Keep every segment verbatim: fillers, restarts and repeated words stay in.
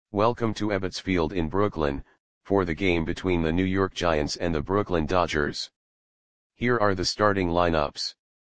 Welcome to Ebbets Field in Brooklyn, for the game between the New York Giants and the Brooklyn Dodgers. Here are the starting lineups.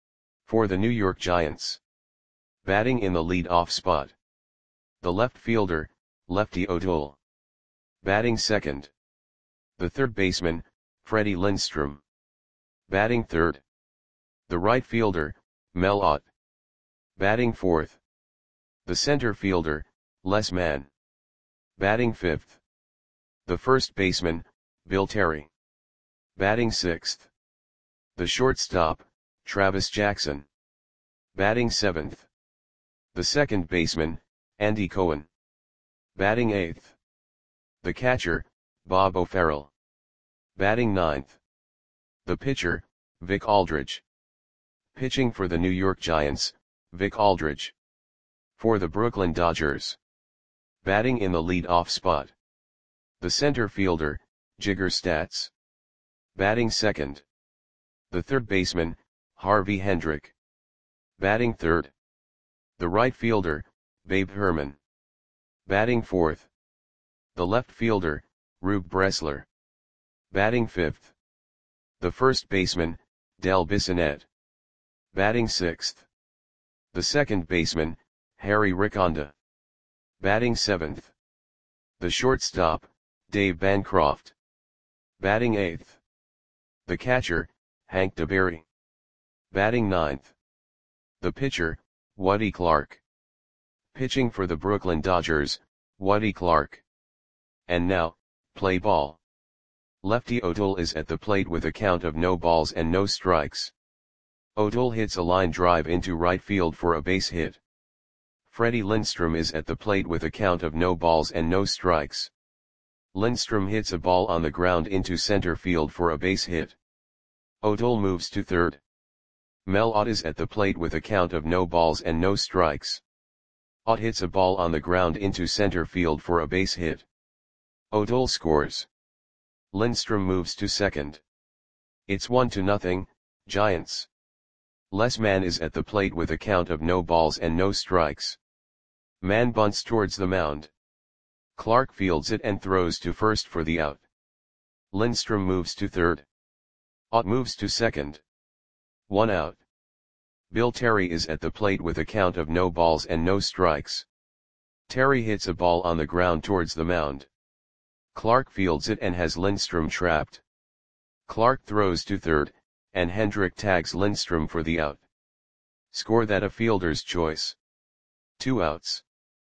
For the New York Giants. Batting in the lead-off spot. The left fielder, Lefty O'Toole. Batting second. The third baseman, Freddie Lindstrom. Batting third. The right fielder, Mel Ott. Batting fourth. The center fielder, Les Mann. Batting fifth. The first baseman, Bill Terry. Batting sixth. The shortstop, Travis Jackson. Batting seventh. The second baseman, Andy Cohen. Batting eighth. The catcher, Bob O'Farrell. Batting ninth. The pitcher, Vic Aldridge. Pitching for the New York Giants, Vic Aldridge. For the Brooklyn Dodgers. Batting in the lead-off spot. The center fielder, Jigger Statz. Batting second. The third baseman, Harvey Hendrick. Batting third. The right fielder, Babe Herman. Batting fourth. The left fielder, Rube Bressler. Batting fifth. The first baseman, Del Bissonette. Batting sixth. The second baseman, Harry Riconda. Batting seventh. The shortstop, Dave Bancroft. Batting eighth. The catcher, Hank DeBerry. Batting ninth. The pitcher, Woody Clark. Pitching for the Brooklyn Dodgers, Woody Clark. And now, play ball. Lefty O'Toole is at the plate with a count of no balls and no strikes. O'Toole hits a line drive into right field for a base hit. Freddie Lindstrom is at the plate with a count of no balls and no strikes. Lindstrom hits a ball on the ground into center field for a base hit. O'Toole moves to third. Mel Ott is at the plate with a count of no balls and no strikes. Ott hits a ball on the ground into center field for a base hit. O'Toole scores. Lindstrom moves to second. It's one to nothing, Giants. Les Mann is at the plate with a count of no balls and no strikes. Mann bunts towards the mound. Clark fields it and throws to first for the out. Lindstrom moves to third. Ott moves to second. One out. Bill Terry is at the plate with a count of no balls and no strikes. Terry hits a ball on the ground towards the mound. Clark fields it and has Lindstrom trapped. Clark throws to third, and Hendrick tags Lindstrom for the out. Score that a fielder's choice. Two outs.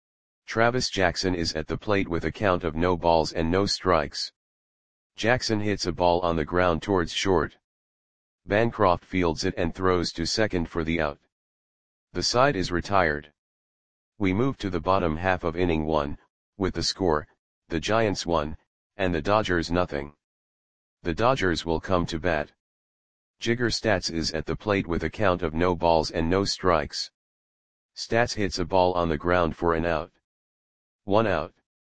Travis Jackson is at the plate with a count of no balls and no strikes. Jackson hits a ball on the ground towards short. Bancroft fields it and throws to second for the out. The side is retired. We move to the bottom half of inning one, with the score, the Giants one, and the Dodgers nothing. The Dodgers will come to bat. Jigger Statz is at the plate with a count of no balls and no strikes. Statz hits a ball on the ground for an out. One out.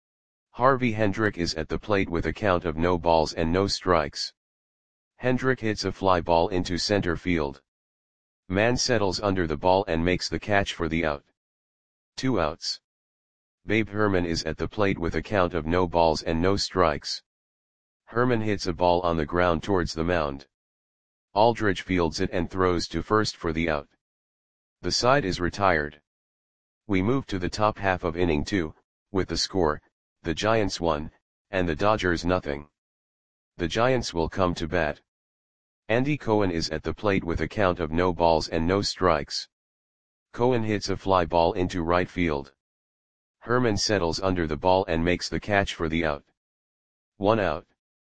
Harvey Hendrick is at the plate with a count of no balls and no strikes. Hendrick hits a fly ball into center field. Mann settles under the ball and makes the catch for the out. Two outs. Babe Herman is at the plate with a count of no balls and no strikes. Herman hits a ball on the ground towards the mound. Aldridge fields it and throws to first for the out. The side is retired. We move to the top half of inning two, with the score, the Giants one, and the Dodgers nothing. The Giants will come to bat. Andy Cohen is at the plate with a count of no balls and no strikes. Cohen hits a fly ball into right field. Herman settles under the ball and makes the catch for the out. One out.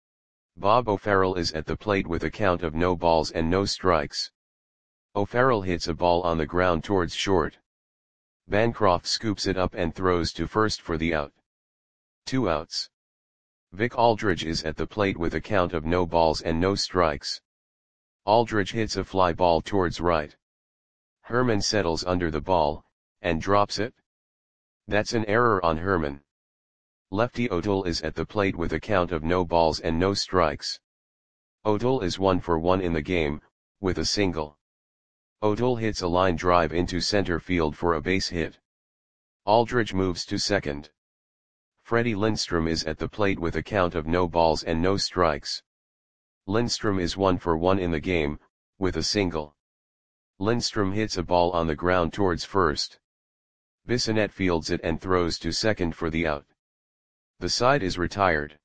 Bob O'Farrell is at the plate with a count of no balls and no strikes. O'Farrell hits a ball on the ground towards short. Bancroft scoops it up and throws to first for the out. Two outs. Vic Aldridge is at the plate with a count of no balls and no strikes. Aldridge hits a fly ball towards right. Herman settles under the ball, and drops it. That's an error on Herman. Lefty O'Toole is at the plate with a count of no balls and no strikes. O'Toole is one for one in the game, with a single. O'Toole hits a line drive into center field for a base hit. Aldridge moves to second. Freddie Lindstrom is at the plate with a count of no balls and no strikes. Lindstrom is one for one in the game, with a single. Lindstrom hits a ball on the ground towards first. Bissonette fields it and throws to second for the out. The side is retired.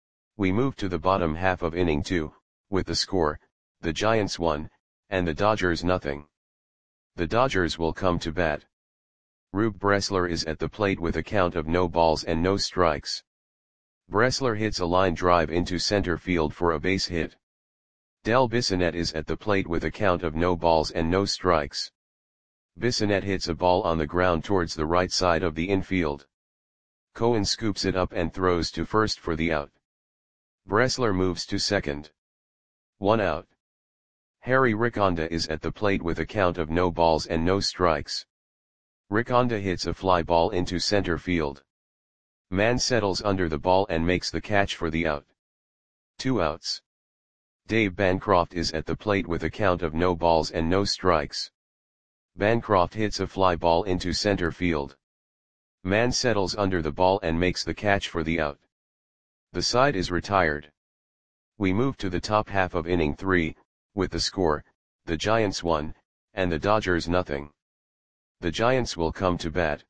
We move to the bottom half of inning two, with the score, the Giants one, and the Dodgers nothing. The Dodgers will come to bat. Rube Bressler is at the plate with a count of no balls and no strikes. Bressler hits a line drive into center field for a base hit. Del Bissonette is at the plate with a count of no balls and no strikes. Bissonette hits a ball on the ground towards the right side of the infield. Cohen scoops it up and throws to first for the out. Bressler moves to second. One out. Harry Riconda is at the plate with a count of no balls and no strikes. Riconda hits a fly ball into center field. Mann settles under the ball and makes the catch for the out. Two outs. Dave Bancroft is at the plate with a count of no balls and no strikes. Bancroft hits a fly ball into center field. Mann settles under the ball and makes the catch for the out. The side is retired. We move to the top half of inning three, with the score, the Giants one, and the Dodgers nothing. The Giants will come to bat.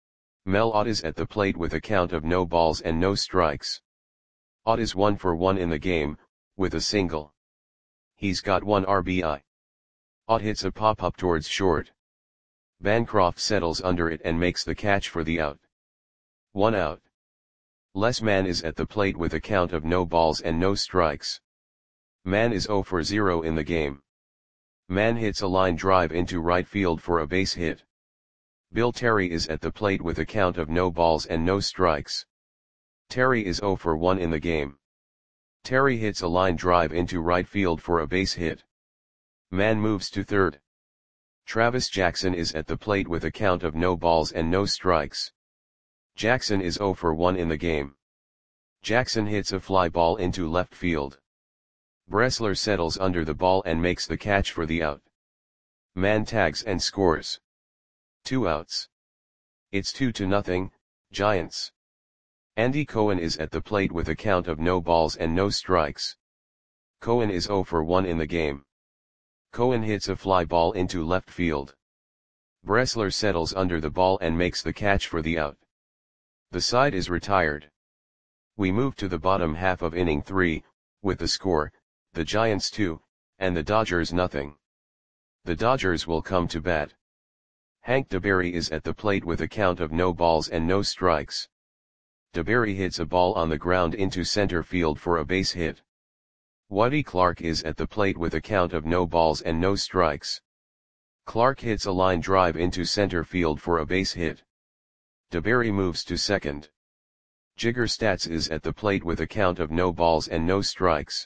Mel Ott is at the plate with a count of no balls and no strikes. Ott is one for one in the game, with a single. He's got one R B I. Ott hits a pop-up towards short. Bancroft settles under it and makes the catch for the out. One out. Les Mann is at the plate with a count of no balls and no strikes. Mann is zero for zero in the game. Mann hits a line drive into right field for a base hit. Bill Terry is at the plate with a count of no balls and no strikes. Terry is zero for one in the game. Terry hits a line drive into right field for a base hit. Mann moves to third. Travis Jackson is at the plate with a count of no balls and no strikes. Jackson is zero for one in the game. Jackson hits a fly ball into left field. Bressler settles under the ball and makes the catch for the out. Mann tags and scores. Two outs. It's two to nothing, Giants. Andy Cohen is at the plate with a count of no balls and no strikes. Cohen is zero for one in the game. Cohen hits a fly ball into left field. Bressler settles under the ball and makes the catch for the out. The side is retired. We move to the bottom half of inning three, with the score, the Giants two, and the Dodgers nothing. The Dodgers will come to bat. Hank DeBerry is at the plate with a count of no balls and no strikes. DeBerry hits a ball on the ground into center field for a base hit. Waddy Clark is at the plate with a count of no balls and no strikes. Clark hits a line drive into center field for a base hit. DeBerry moves to second. Jigger Statz is at the plate with a count of no balls and no strikes.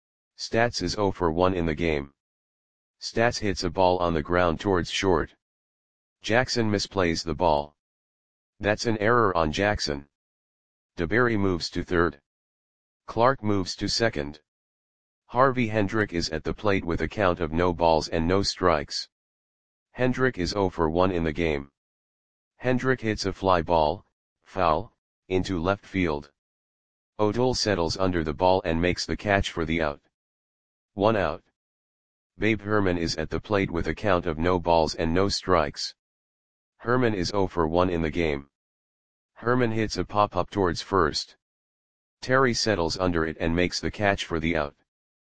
Statz is zero for one in the game. Statz hits a ball on the ground towards short. Jackson misplays the ball. That's an error on Jackson. DeBerry moves to third. Clark moves to second. Harvey Hendrick is at the plate with a count of no balls and no strikes. Hendrick is zero for one in the game. Hendrick hits a fly ball, foul, into left field. O'Toole settles under the ball and makes the catch for the out. One out. Babe Herman is at the plate with a count of no balls and no strikes. Herman is zero for one in the game. Herman hits a pop-up towards first. Terry settles under it and makes the catch for the out.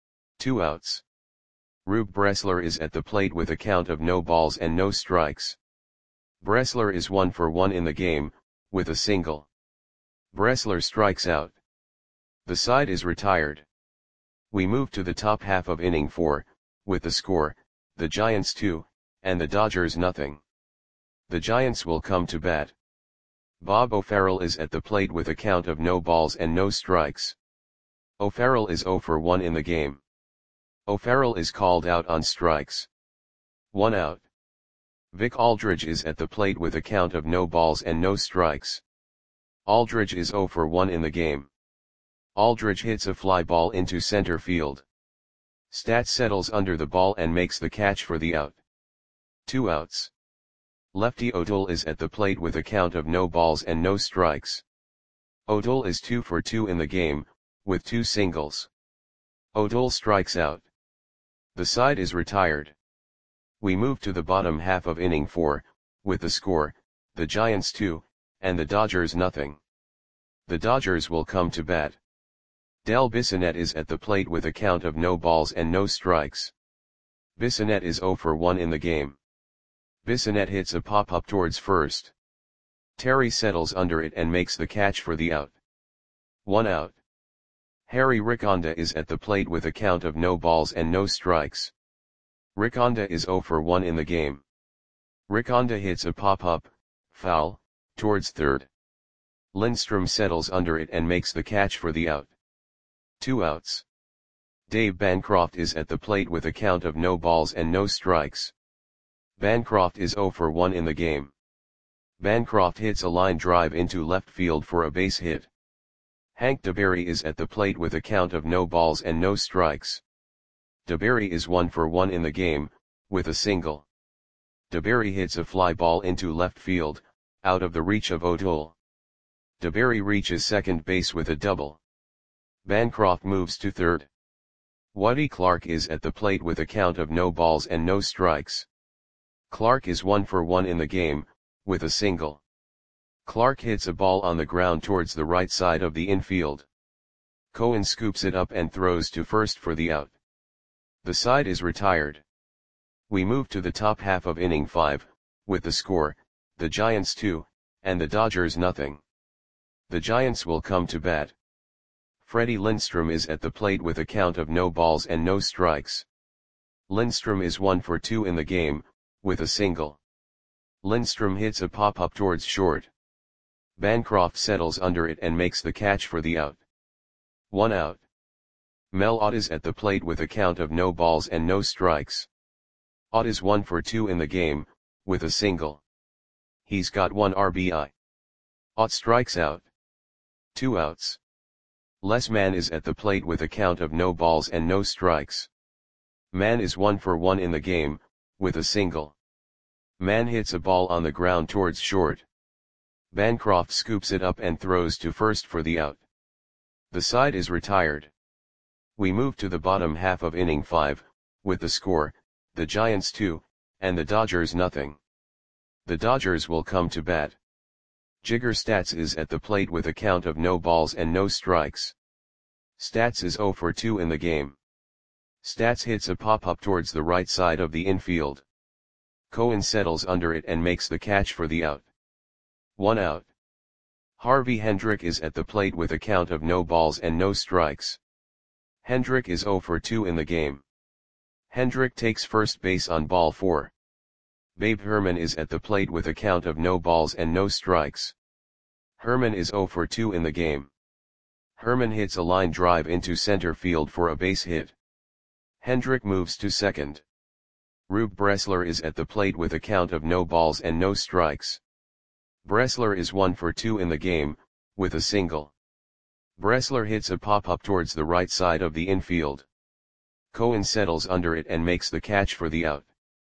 Two outs. Rube Bressler is at the plate with a count of no balls and no strikes. Bressler is one for one in the game, with a single. Bressler strikes out. The side is retired. We move to the top half of inning four, with the score, the Giants two, and the Dodgers nothing. The Giants will come to bat. Bob O'Farrell is at the plate with a count of no balls and no strikes. O'Farrell is zero for one in the game. O'Farrell is called out on strikes. One out. Vic Aldridge is at the plate with a count of no balls and no strikes. Aldridge is zero for one in the game. Aldridge hits a fly ball into center field. Statz settles under the ball and makes the catch for the out. Two outs. Lefty O'Toole is at the plate with a count of no balls and no strikes. O'Toole is two for two in the game, with two singles. O'Toole strikes out. The side is retired. We move to the bottom half of inning four, with the score, the Giants two, and the Dodgers nothing. The Dodgers will come to bat. Del Bissonette is at the plate with a count of no balls and no strikes. Bissonette is zero for one in the game. Bissonette hits a pop-up towards first. Terry settles under it and makes the catch for the out. One out. Harry Riconda is at the plate with a count of no balls and no strikes. Riconda is zero for one in the game. Riconda hits a pop-up, foul, towards third. Lindstrom settles under it and makes the catch for the out. Two outs. Dave Bancroft is at the plate with a count of no balls and no strikes. Bancroft is zero for one in the game. Bancroft hits a line drive into left field for a base hit. Hank DeBerry is at the plate with a count of no balls and no strikes. DeBerry is one for one in the game, with a single. DeBerry hits a fly ball into left field, out of the reach of O'Toole. DeBerry reaches second base with a double. Bancroft moves to third. Woody Clark is at the plate with a count of no balls and no strikes. Clark is one for one in the game, with a single. Clark hits a ball on the ground towards the right side of the infield. Cohen scoops it up and throws to first for the out. The side is retired. We move to the top half of inning five, with the score, the Giants two, and the Dodgers nothing. The Giants will come to bat. Freddie Lindstrom is at the plate with a count of no balls and no strikes. Lindstrom is one for two in the game, with a single. Lindstrom hits a pop-up towards short. Bancroft settles under it and makes the catch for the out. One out. Mel Ott is at the plate with a count of no balls and no strikes. Ott is one for two in the game, with a single. He's got one R B I. Ott strikes out. Two outs. Les Mann is at the plate with a count of no balls and no strikes. Mann is one for one in the game, with a single. Mann hits a ball on the ground towards short. Bancroft scoops it up and throws to first for the out. The side is retired. We move to the bottom half of inning five, with the score, the Giants two, and the Dodgers nothing. The Dodgers will come to bat. Jigger Statz is at the plate with a count of no balls and no strikes. Statz is zero for two in the game. Statz hits a pop-up towards the right side of the infield. Cohen settles under it and makes the catch for the out. One out. Harvey Hendrick is at the plate with a count of no balls and no strikes. Hendrick is zero for two in the game. Hendrick takes first base on ball four. Babe Herman is at the plate with a count of no balls and no strikes. Herman is zero for two in the game. Herman hits a line drive into center field for a base hit. Hendrick moves to second. Rube Bressler is at the plate with a count of no balls and no strikes. Bressler is one for two in the game, with a single. Bressler hits a pop-up towards the right side of the infield. Cohen settles under it and makes the catch for the out.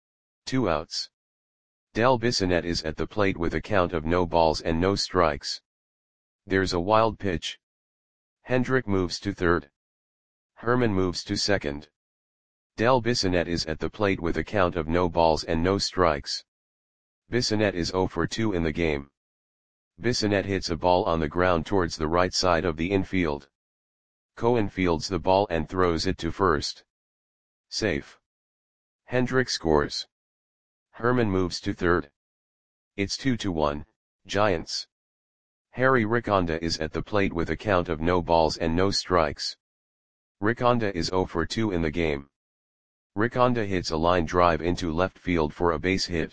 Two outs. Del Bissonette is at the plate with a count of no balls and no strikes. There's a wild pitch. Hendrick moves to third. Herman moves to second. Del Bissonette is at the plate with a count of no balls and no strikes. Bissonette is zero for two in the game. Bissonette hits a ball on the ground towards the right side of the infield. Cohen fields the ball and throws it to first. Safe. Hendrick scores. Herman moves to third. It's two to one, Giants. Harry Riconda is at the plate with a count of no balls and no strikes. Riconda is zero for two in the game. Riconda hits a line drive into left field for a base hit.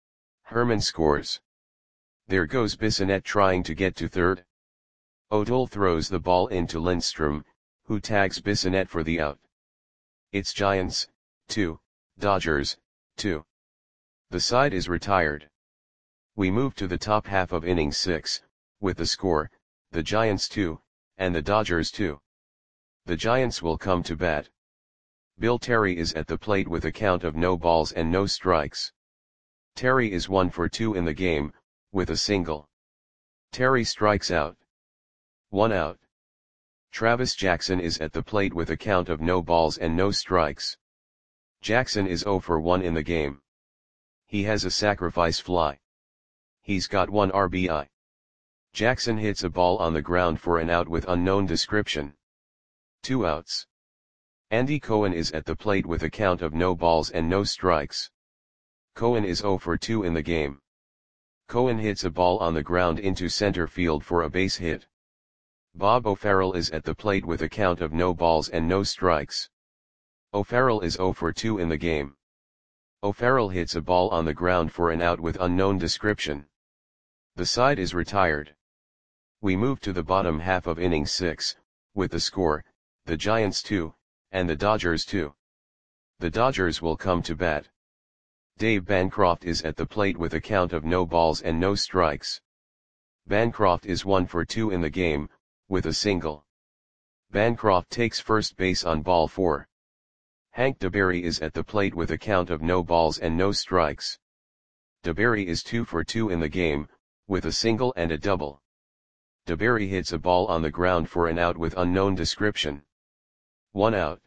Herman scores. There goes Bissonette trying to get to third. O'Toole throws the ball into Lindstrom, who tags Bissonette for the out. It's Giants, two, Dodgers, two. The side is retired. We move to the top half of inning six, with the score, the Giants two, and the Dodgers two. The Giants will come to bat. Bill Terry is at the plate with a count of no balls and no strikes. Terry is one for two in the game, with a single. Terry strikes out. One out. Travis Jackson is at the plate with a count of no balls and no strikes. Jackson is zero for one in the game. He has a sacrifice fly. He's got one R B I. Jackson hits a ball on the ground for an out with unknown description. Two outs. Andy Cohen is at the plate with a count of no balls and no strikes. Cohen is zero for two in the game. Cohen hits a ball on the ground into center field for a base hit. Bob O'Farrell is at the plate with a count of no balls and no strikes. O'Farrell is zero for two in the game. O'Farrell hits a ball on the ground for an out with unknown description. The side is retired. We move to the bottom half of inning six, with the score, the Giants two, and the Dodgers two. The Dodgers will come to bat. Dave Bancroft is at the plate with a count of no balls and no strikes. Bancroft is one for two in the game, with a single. Bancroft takes first base on ball four. Hank DeBerry is at the plate with a count of no balls and no strikes. DeBerry is two for two in the game, with a single and a double. DeBerry hits a ball on the ground for an out with unknown description. One out.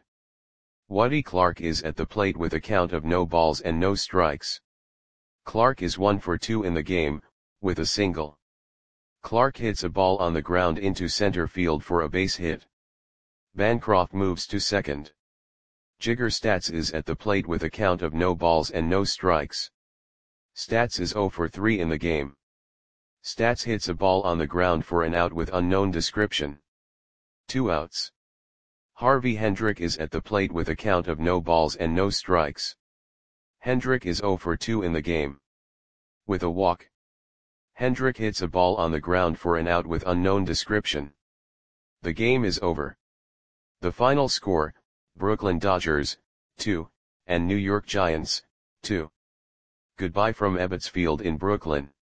Woody Clark is at the plate with a count of no balls and no strikes. Clark is one for two in the game, with a single. Clark hits a ball on the ground into center field for a base hit. Bancroft moves to second. Jigger Stats is at the plate with a count of no balls and no strikes. Stats is zero for three in the game. Stats hits a ball on the ground for an out with unknown description. Two outs. Harvey Hendrick is at the plate with a count of no balls and no strikes. Hendrick is zero for two in the game. With a walk. Hendrick hits a ball on the ground for an out with unknown description. The game is over. The final score, Brooklyn Dodgers, two, and New York Giants, two. Goodbye from Ebbets Field in Brooklyn.